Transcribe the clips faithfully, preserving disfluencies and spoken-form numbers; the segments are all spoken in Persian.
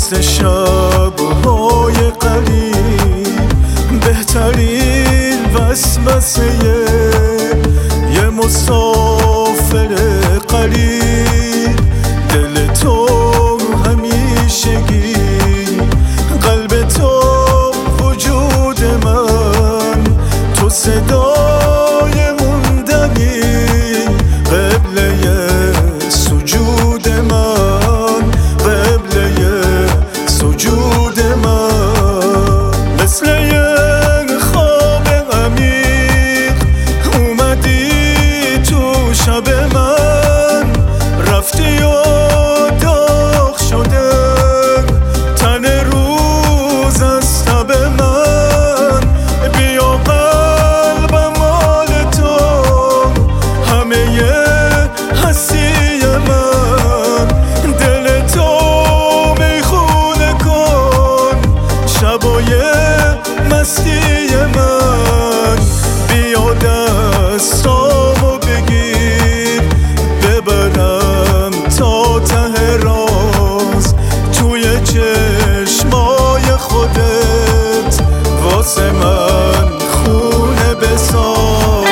مثل شب‌های قلیل، بهترین وسوسه یه مسافر قلیل. دل تو همیشگی، قلب تو وجود من، تو صدای موندنی، قبله سجود من، قبله سجود من. مثل یک خواب عمیق اومدی تو شب من، رفتی و داغ شده تن روز از تب من. بیا قلبم مال تو، همه هستی من، دل تو میخونه کن شبای مستی من. بیا دستامو بگیر ببرم تا ته راز، توی چشمای خودت واسه من خونه بساز.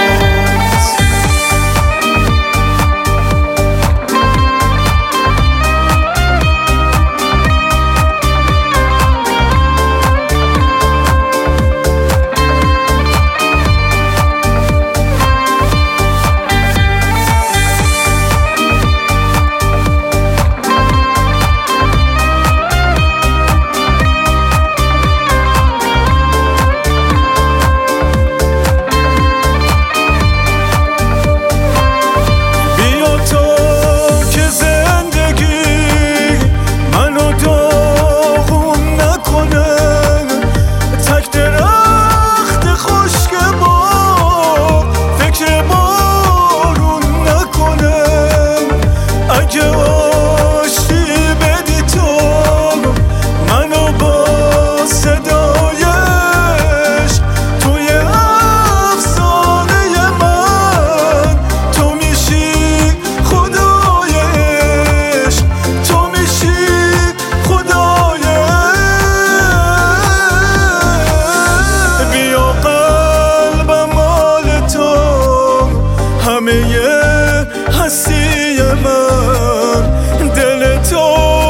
هستی من، دل تو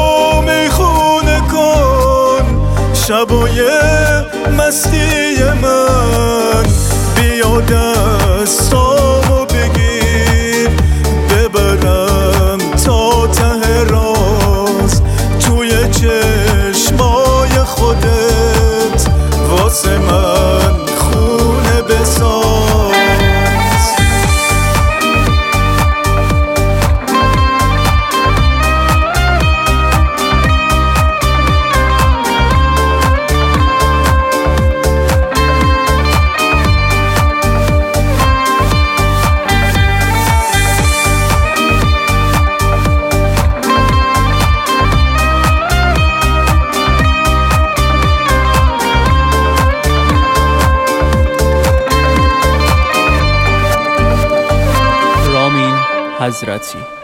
میخونه کن شبای مستی من. بیا دستامو بگیر ببرم تا ته راز، توی چشمای خودت واسه من خونه بساز. حضرتی